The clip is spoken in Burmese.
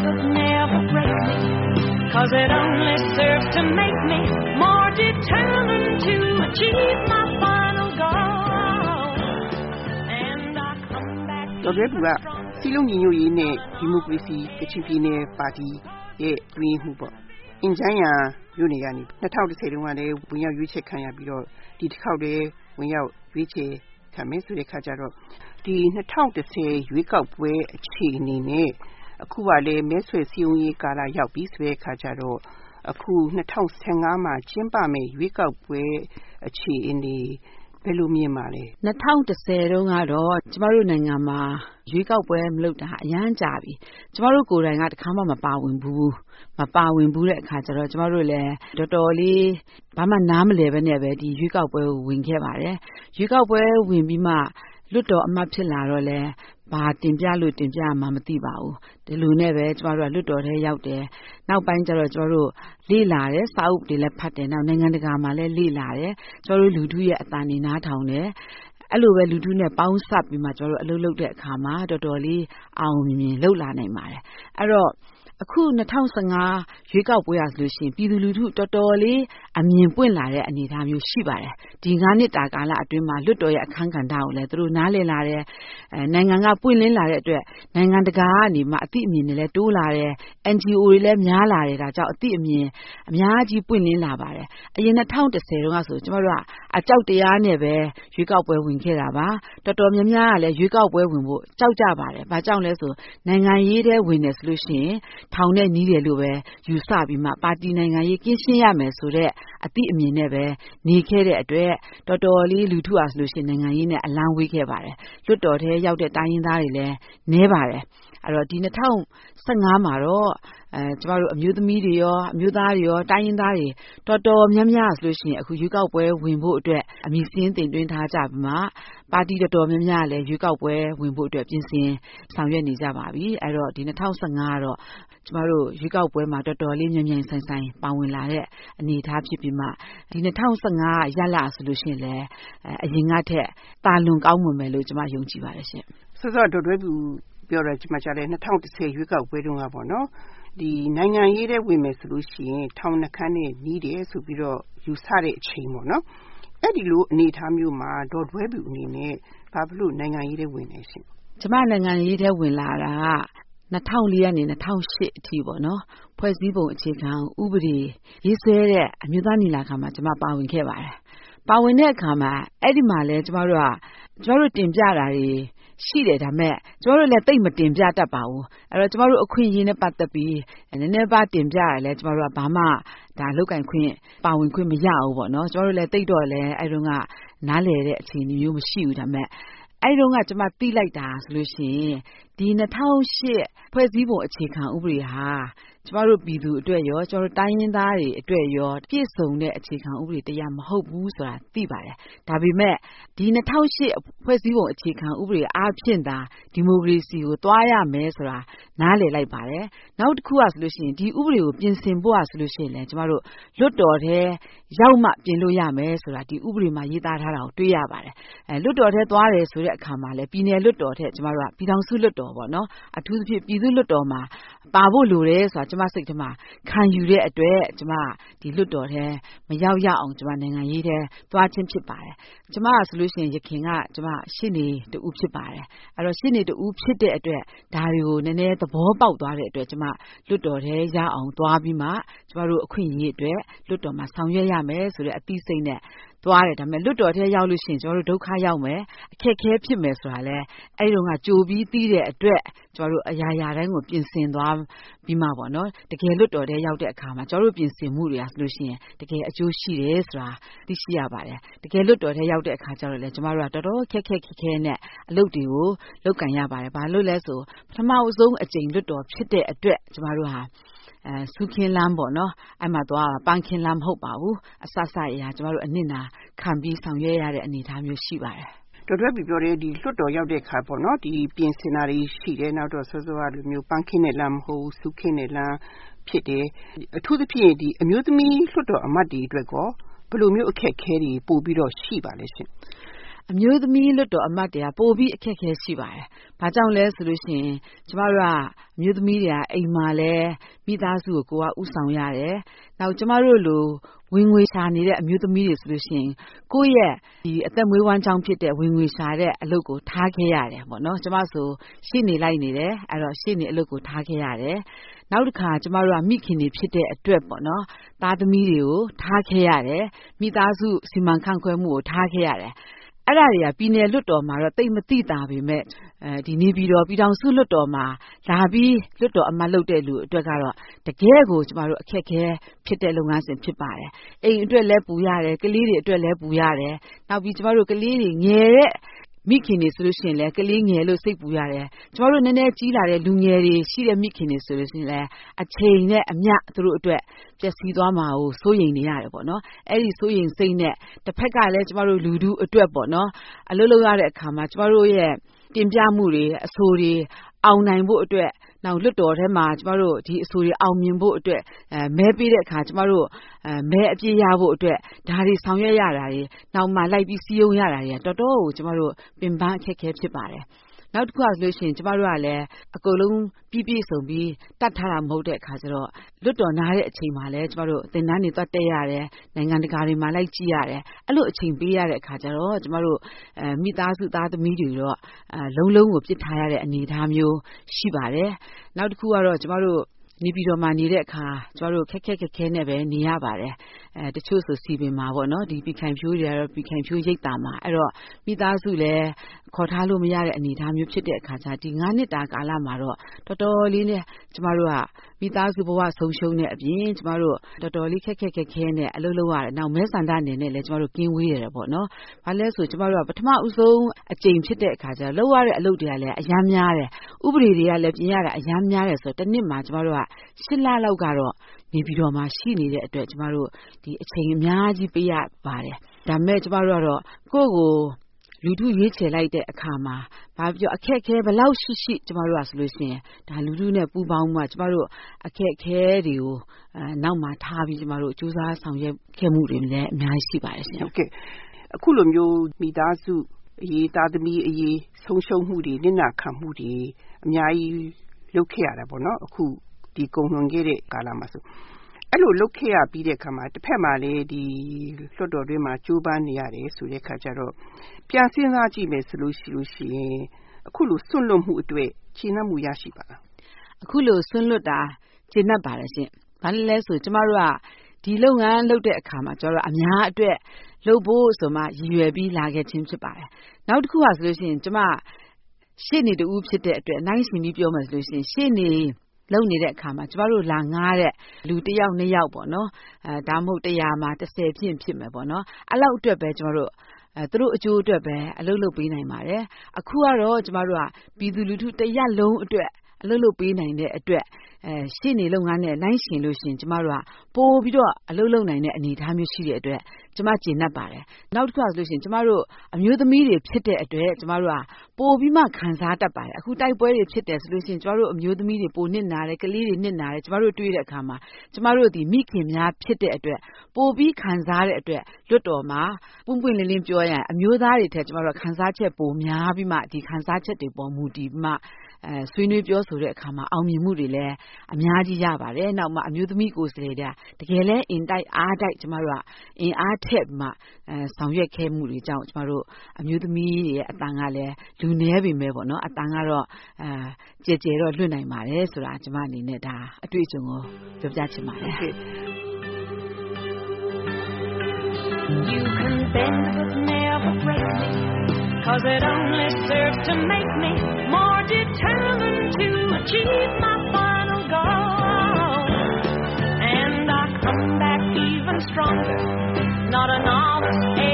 could never break me, 'cause it only serves to make me more determined to achieve my final goal. And I come back to တော်ကစီလုံးညီညွတ်ရေးနဲ့ဒီမိုကရေစီကချင်ပြည်နယ်ပါတီရဲ့တွင်မှုပေါ့အင်ဂျန်ယာမြို့နယ်ကနေ2010တုန်းကလည်းဝင်ရောက်ရွေးချယ်ခံရပြီးတော့ဒီတစ်ခေါက်တည်းဝင်ရောက်ရွေးချယ်ခံမယ်ဆိုတဲ့ခါကျတော့ဒီ2010ရွေးကောက်ပွဲအခြေအနေနဲ့အခုကလည်းမဲဆွယ်စည်းရုံးရေးကာလရောက်ပြီဆိုတဲ့ခါကျတော့အခု2015မှာကျင်းပမယ်ရွေးကောက်ပွဲအခြေအနေဘယ်လိုမြင်ပါလဲ 2010တုန်းကတော့ကျမတို့နိုင်ငံမှာရွေးကောက်ပွဲမလုပ်တာအရမ်းကြာပြီကျမတို့ကိုယ်တိုင်ကတခါမှမပါဝင်ဘူးတဲ့အခါကျတော့ကျမတို့လည်းတော်တော်လေးဘာမှနားမလည်ပဲနဲ့ပဲဒီရွေးကောက်ပွဲကိုဝင်ခဲ့ပါတယ်ရွေးကောက်ပွဲဝင်ပြီးမှလွတ်တော်အမတ်ဖြစ်လာတော့လဲဘာတင်ပြမှမသိပါဘူးဒီလိုနဲ့ပဲကျမတို့ကလွတ်တော်ထဲရောက်တယ်နောက်ပိုင်းကျတော့ကျမတို့လေ့လာတယ်စာအုပ်တွေလည်းဖတ်တယ်နောက်နိုင်ငံတကာမှာလည်းလေ့လာတယ်ကျမတို့လူထုရဲ့အသံတွေနားထောင်တယ်အဲ့လိုပဲလူထုနဲ့ပေါင်းစပ်ပြီးမှကျမတို့အလုပ်လုပ်တဲ့အခါမှာတော်တော်လေးအောင်မြင်လုပ်လာနိုင်ပါတယ်အဲ့တော့အခု2015ရွေးကောက်ပွဲရဆိုလို့ရှိရင်ပြည်သူလူထုတော်တော်လေးအမြင်ပွင့်လာတဲ့အနေအထားမျိုးရှိပါတယ်ဒီ9နှစ်တာကာလအတွင်းမှာလွတ်တော်ရဲ့အခမ်းကဏ္ဍကိုလည်းသူတို့နားလည်လာတယ်နိုင်ငံကပွင့်လင်းလာတဲ့အတွက်နိုင်ငံတကာကနေမှအသိအမြင်တွေလည်းတိုးလာတယ် NGO တွေလည်းများလာတယ်ဒါကြောင့်အသိအမြင်အများကြီးပွင့်လင်းလာပါတယ်အရင်2010တုန်းကဆိုကျမတို့ကအကြောက်တရားနဲ့ပဲရွေးကောက်ပွဲဝင်ခဲ့တာပါတော်တော်များများကလည်းရွေးကောက်ပွဲဝင်ဖို့ကြောက်ကြပါတယ်ဘာကြောင့်လဲဆိုနိုင်ငံရေးထဲဝင်နေဆိုလို့ရှိရင်ထောင်နဲ့နီးတယ်လို့ပဲယူဆပြီးမှပါတီနိုင်ငံရေးကင်းရှင်းရမယ်ဆိုတဲ့အသည့်အမြင်နဲ့ပဲနေခဲ့တဲ့အတွက်တော်တော်လေးလူထုအားဆိုလို့ရှိရင်နိုင်ငံရေးနဲ့အလန်းဝေးခဲ့ပါတယ်လွတ်တော်ထဲရောက်တဲ့တိုင်းရင်းသားတွေလည်းနည်းပါတယ်အဲ့တော့ဒီ2015မှာတော့ကျမတို့အမျိုးသမီးတွေရောအမျိုးသားတွေရောတိုင်းရင်းသားတွေတော်တော်များများဆိုလို့ရှိရင်အခုရွေးကောက်ပွဲဝင်ဖို့အတွက်အမည်စင်းတင်သွင်းထားကြပြီးမှပါတီတော်တော်များများလည်းရွေးကောက်ပွဲဝင်ဖို့အတွက်ပြင်ဆင်ဆောင်ရွက်နေကြပါပြီအဲ့တော့ဒီ2015ကတော့ကျမတို့ရွေးကောက်ပွဲမှာတော်တော်လေးမြန်မြန်ဆိုင်ဆိုင်ပါဝင်လာတဲ့အနေအထားဖြစ်ပြီးမှဒီ2015ရလဆိုလို့ရှိရင်လည်းအရင်ကထက်တာလွန်ကောင်းမွန်မယ်လို့ကျမယုံကြည်ပါတယ်ရှင်စောစောတော်တွဲဘူးပြောရကျမကြားတယ်2010ရွေးကောက်ပွဲတုန်းကပေါ့နော်ဒီနိုင်ငံရေးထဲဝင်မယ်ဆိုလို့ရှိရင်ထောင်နှခမ်းနဲ့နီးတယ်ဆိုပြီးတော့ယူဆတဲ့အချိန်ပေါ့နော်အဲ့ဒီလိုအနေအထားမျိုးမှာတော်တွဲဘူးအနေနဲ့ဘာလို့နိုင်ငံရေးထဲဝင်နေရှင်ကျမနိုင်ငံရေးထဲဝင်လာတာ2004ကနေ2008အထိပေါ့နော်ဖွဲ့စည်းပုံအခြေခံဥပဒေရေးဆွဲတဲ့အမျိုးသားညီလာခံမှာကျမပါဝင်ခဲ့ပါတယ်ပါဝင်တဲ့အခါမှာအဲ့ဒီမှာလဲကျမတို့တင်ပြတာတွေရှိတယ်ဒါမဲ့ကျမတို့လည်းတိတ်မတင်ပြတတ်ပါဘူးအဲ့တော့ကျမတို့အခွင့်အရေးနဲ့ပတ်သက်ပြီးနည်းနည်းပါတင်ပြရတယ်လဲကျမတို့ကဘာမှဒါလောက်ကင်ခွင့်ပါဝင်ခွင့်မရဘူးပေါ့နော်ကျမတို့လည်းတိတ်တော့လဲအဲ့တုန်းကနားလည်တဲ့အခြေအနေမျိုးမရှိဘူးဒါမဲ့အဲ့တုန်းကကျမသိလိုက်တာဆိုလို့ရှိရင်ဒီ2008ဖွဲ့စည်းပုံအခြေခံဥပဒေဟာကျမတို့ပြည်သူအတွက်ရောကျမတို့တိုင်းရင်းသားတွေအတွက်ရောပြည့်စုံတဲ့အခြေခံဥပဒေတရားမဟုတ်ဘူးဆိုတာသိပါတယ်ဒါပေမဲ့ဒီ2008ဖွဲ့စည်းပုံအခြေခံဥပဒေအားဖြင့်သာဒီမိုကရေစီကိုသွားရမယ်ဆိုတာနားလည်လိုက်ပါတယ်နောက်တစ်ခုကဆိုလို့ရှိရင်ဒီဥပဒေကိုပြင်ဆင်ဖို့ဆိုလို့ရှိရင်လည်းကျမတို့လွတ်တော်ထဲရောက်မှပြင်လို့ရမယ်ဆိုတာဒီဥပဒေမှာရေးသားထားတာကိုတွေ့ရပါတယ်လွတ်တော်ထဲသွားတယ်ဆိုတဲ့အခါမှာလည်းပြည်နယ်လွတ်တော်ထဲကျမတို့ကပြည်ထောင်စုလွတ်တော်ပေါ့နော်အထူးသဖြင့်ပြည်သူ့လွတ်တော်မှာပါဖို့လိုတယ်ဆိုတာကျမစိတ်ထဲမှာခံယူတဲ့အတွက်ကျမဒီလွတ်တော်ထဲမရောက်ရအောင်ကျမနိုင်ငံရေးထဲသွားခြင်းဖြစ်ပါတယ်ကျမဆိုလို့ရှိရင်ယခင်ကကျမရှင်းနေတူဖြစ်ပါတယ်အဲ့တော့ရှင်းနေတူဖြစ်တဲ့အတွက်ဒါတွေကိုနည်းနည်းသဘောပေါက်သွားတဲ့အတွက်ကျမလွတ်တော်ထဲရအောင်သွားပြီးမှကျမတို့အခွင့်အရေးအတွက်လွတ်တော်မှာဆောင်ရွက်ရမယ်ဆိုတဲ့အသိစိတ်နဲ့သွားတယ်ဒါပေမဲ့လွတ်တော်ထဲရောက်လို့ရှိရင်ကျမတို့ဒုက္ခရောက်မယ်အခက်ခဲဖြစ်မယ်ဆိုတာလဲအဲ့ဒီတော့ကကြိုပြီးသိတဲ့အတွက်ကျမတို့အရာရာတိုင်းကိုပြင်ဆင်သွားပြီးမှပေါ့နော်တကယ်လွတ်တော်ထဲရောက်တဲ့အခါမှာကျမတို့ပြင်ဆင်မှုတွေကဆိုလို့ရှိရင်တကယ်အကျိုးရှိတယ်ဆိုတာသိရှိရပါတယ်တကယ်လွတ်တော်ထဲရောက်တဲ့အခါကျတော့လေကျမတို့ကတော်တော်ခက်ခဲနဲ့အလုပ်တွေကိုလုပ်ကင်ရပါတယ်ဘာလို့လဲဆိုပထမအဆုံးအကြိမ်လွတ်တော်ဖြစ်တဲ့အတွက်ကျမတို့ဟာစုခင်းလမ်းပေါ့နော်အဲ့မှာသွားပန်းခင်းလမ်းမဟုတ်ပါဘူးအဆဆအရာကျမတို့အနစ်နာခံပြီးဆောင်ရွက်ရတဲ့အနေအထားမျိုးရှိပါတယ်တော်တော်ပြောတယ်ဒီလွတ်တော်ရောက်တဲ့ခါပေါ့နော်ဒီပြင်ဆင်တာတွေရှိတယ်နောက်တော့စောစောကလိုမျိုးပန်းခင်းတဲ့လမ်းမဟုတ်စုခင်းတဲ့လမ်းဖြစ်တယ်အထူးသဖြင့်ဒီအမျိုးသမီးလွတ်တော်အမတ်တွေအတွက်ကောဘယ်လိုမျိုးအခက်အခဲတွေပို့ပြီးတော့ရှိပါလဲရှင်အမျိုးသမီးလွတ်တော်အမတ်တွေကပိုပြီးအခက်အခဲရှိပါတယ်။ဘာကြောင့်လဲဆိုလို့ရှိရင်ကျမတို့ကအမျိုးသမီးတွေကအိမ်မှာလည်းမိသားစုကိုကဥဆောင်ရတယ်။နောက်ကျမတို့လိုဝင်ငွေရှာနေတဲ့အမျိုးသမီးတွေဆိုလို့ရှိရင်ကိုယ့်ရဲ့ဒီအသက်မွေးဝမ်းကြောင်းဖြစ်တဲ့ဝင်ငွေရှာတဲ့အလုပ်ကိုထားခဲ့ရတယ်ပေါ့နော်။ကျမဆိုရှေ့နေလိုက်နေတယ်။အဲ့တော့ရှေ့နေအလုပ်ကိုထားခဲ့ရတယ်။နောက်တစ်ခါကျမတို့ကမိခင်တွေဖြစ်တဲ့အတွက်ပေါ့နော်။သားသမီးတွေကိုထားခဲ့ရတယ်။မိသားစုစီမံခန့်ခွဲမှုကိုထားခဲ့ရတယ်။အဲ့ဒါတွေကပြည်နယ်လွတ်တော်မှာတော့တိတ်မသိတာပေမဲ့ဒီနေပြည်တော်ပြည်ထောင်စုလွတ်တော်မှာလာပြီးလွတ်တော်အမတ်လုပ်တဲ့လူအတွက်ကတော့တကယ်ကိုကျမတို့အခက်အခဲဖြစ်တဲ့လုပ်ငန်းစဉ်ဖြစ်ပါတယ်။အိမ်အတွက်လည်းပူရတယ်ကလေးတွေအတွက်လည်းပူရတယ်။နောက်ပြီးကျမတို့ကလေးတွေငယ်တဲ့မိခင်တွေဆိုလို့ရှိရင်လည်းကလေးငယ်လို့စိတ်ပူရတယ်။ကျမတို့နည်းနည်းကြီးလာတဲ့လူငယ်တွေရှိတဲ့မိခင်တွေဆိုလို့ရှိရင်လည်းအချိန်နဲ့အမျှသူတို့အတွက်ပျက်စီးသွားမှာကိုစိုးရိမ်နေရတယ်ပေါ့နော်။အဲ့ဒီစိုးရိမ်စိတ်နဲ့တစ်ဖက်ကလည်းကျမတို့လူထုအတွက်ပေါ့နော်။အလုပ်လုပ်ရတဲ့အခါမှာကျမတို့ရဲ့တင်ပြမှုတွေအဆိုတွေအောင်နိုင်ဖို့အတွက်နောက်လွတ်တော်ထဲမှာကျမတို့ဒီအဆိုတွေအောင်မြင်ဖို့အတွက်မဲပေးတဲ့အခါကျမတို့မဲအပြည့်ရဖို့အတွက်ဒါတွေဆောင်ရွက်ရတာတွေနောက်မှလိုက်ပြီးစီးရုံးရတာတွေတော်တော်ကိုကျမတို့ပင်ပန်းအခက်အခဲဖြစ်ပါတယ်နောက်တစ်ခုဆိုလို့ရှိရင်ကျမတို့ကလည်းအကုန်လုံးပြည့်စုံပြီးတတ်ထားတာမဟုတ်တဲ့အခါကျတော့လွတ်တော်နားတဲ့အချိန်မှာလည်းကျမတို့သင်တန်းတွေသွားတက်ရတယ်နိုင်ငံတကာတွေမှာလိုက်ကြည့်ရတယ်အဲ့လိုအချိန်ပေးရတဲ့အခါကျတော့ကျမတို့မိသားစုသားသမီးတွေတော့လုံးကိုပြစ်ထားရတဲ့အနေအထားမျိုးရှိပါတယ်နောက်တစ်ခုကတော့ကျမတို့နေပြည်တော်မှာနေတဲ့အခါကျမတို့ခက်ခဲနဲ့ပဲနေရပါတယ်တချို့ဆိုစီပင်မှာပေါ့နော်ဒီပီခိုင်ဖြိုးတွေကတော့ပီခိုင်ဖြိုးရိတ်တာမှာအဲ့တော့မိသားစုလည်းခေါ်ထားလို့မရတဲ့အနေအထားမျိုးဖြစ်တဲ့အခါကျဒီ9နှစ်တာကာလမှာတော့တော်တော်လေးနဲ့ကျမတို့ကမိသားစုဘဝဆုံးရှုံးတဲ့အပြင်ကျမတို့တော်တော်လေးခက်ခဲနဲ့အလုပ်လုပ်ရတယ်နောက်မဲဆန္ဒနယ်နဲ့လည်းကျမတို့ကင်းဝေးရတယ်ပေါ့နော်ဘာလဲဆိုကျမတို့ကပထမဦးဆုံးအကြိမ်ဖြစ်တဲ့အခါကျလုပ်ရတဲ့အလုပ်တွေကလည်းအများများတယ်ဥပဒေတွေကလည်းပြင်ရတာအများများတယ်ဆိုတော့တစ်နှစ်မှာကျမတို့က10 လလောက်ကတော့နေပြည်တော်မှာရှိနေတဲ့အတွက်ကျမတို့ဒီအချိန်အများကြီးပေးရပါတယ်ဒါပေမဲ့ကျမတို့ကတော့ကိုယ့်ကိုလူထုရွေးချယ်လိုက်တဲ့အခါမှာဘာပြောအခက်အခဲဘယ်လောက်ရှိကျမတို့ကဆိုလို့ရှိရင်ဒါလူထုနဲ့ပူးပေါင်းမှကျမတို့အခက်အခဲတွေကိုနောက်မှထားပြီးကျမတို့စူးစမ်းဆောင်ရွက်ခဲ့မှုတွေလည်းအများကြီးရှိပါတယ်ရှင်ဟုတ်ကဲ့အခုလိုမျိုးမိသားစုအရေးသားသမီးအရေးဆုံးရှုံးမှုတွေနစ်နာခံမှုတွေအများကြီးလုပ်ခဲ့ရတာပေါ့နော်အခုဒီကုန်လွန်ခဲ့တဲ့ကာလမှာဆိုအဲ့လိုလုပ်ခဲ့ရပြီးတဲ့အခါမှာတစ်ဖက်မှာလည်းဒီလွှတ်တော်တွင်းမှာကြိုးပမ်းနေရတယ်ဆိုတဲ့အခါကျတော့ပြန်စဉ်းစားကြည့်မယ်ဆိုလို့ရှိရင်အခုလိုဆွန့်လွတ်မှုအတွက်ခြေနှက်မှုရရှိပါလားအခုလိုဆွန့်လွတ်တာခြေနှက်ပါတယ်ရှင်ဘာလဲဆိုကျမတို့ကဒီလုပ်ငန်းလုပ်တဲ့အခါမှာကျတော့အများအတွက်လုပ်ဖို့ဆိုမှရည်ရွယ်ပြီးလာခဲ့ခြင်းဖြစ်ပါတယ်နောက်တစ်ခုကဆိုလို့ရှိရင်ကျမရှေ့နေတူဖြစ်တဲ့အတွက်နိုင်ရှင်ပြီးပြောမယ်ဆိုလို့ရှိရင်ရှေ့နေလုံနေတဲ့အခါမှာကျမတို့လာငားတဲ့လူ1ယောက်2ယောက်ပေါ့နော်ဒါမှမဟုတ်100မှာ10ဖြစ်မယ်ပေါ့နော်အဲ့လောက်အတွက်ပဲကျမတို့သူတို့အကျိုးအတွက်ပဲအလုပ်လုပ်ပေးနိုင်ပါတယ်အခုကတော့ကျမတို့ကပြည်သူလူထုတရက်လုံးအတွက်အလုပ်လုပ်ပေးနိုင်တဲ့အတွက်ရှေ့နေလုပ်ငန်းနဲ့နိုင်ရှင်လို့ရှင်ကျမတို့ကပို့ပြီးတော့အလုပ်လုပ်နိုင်တဲ့အနေအထားမျိုးရှိတဲ့အတွက်ကျမကျေနပ်ပါတယ်နောက်တစ်ခါဆိုလို့ရှင်ကျမတို့အမျိုးသမီးတွေဖြစ်တဲ့အတွက်ကျမတို့ကပို့ပြီးမှခံစားတတ်ပါတယ်အခုတိုက်ပွဲတွေဖြစ်တယ်ဆိုလို့ရှင်ကျမတို့အမျိုးသမီးတွေပို့နစ်နာတယ်ကလေးတွေနစ်နာတယ်ကျမတို့တွေ့တဲ့အခါမှာကျမတို့ဒီမိခင်များဖြစ်တဲ့အတွက်ပို့ပြီးခံစားတဲ့အတွက်လွတ်တော်မှာပွင့်လင်းလင်းပြောရရင်အမျိုးသားတွေထက်ကျမတို့ခံစားချက်ပိုများပြီးမှဒီခံစားချက်တွေပေါ်မူတည်ပြီးမှဆွေးနွေးပြောဆိုတဲ့အခါမှာအောင်မြင်မှုတွေလည်းအများကြီးရပါတယ်နောက်မှအမျိုးသမီးကိုယ်စားလှယ်တွေတကယ်လဲအင်တိုက်အားတိုက်ကျမတို့ကအင်အားထက်မှဆောင်ရွက်ခဲ့မှုတွေကြောင့်ကျမတို့အမျိုးသမီးတွေရဲ့အတန်ကလည်းလူနည်းပေမဲ့ပေါ့နော်အတန်ကတော့ကြဲတော့လွတ်နိုင်ပါတယ်ဆိုတာကျမအနေနဲ့ဒါအတွေ့အကြုံကိုပြောပြချင်ပါတယ် You can bend but never break me, 'cause it only serves to make me more determined to achieve my final goal. And I come back even stronger, not a novice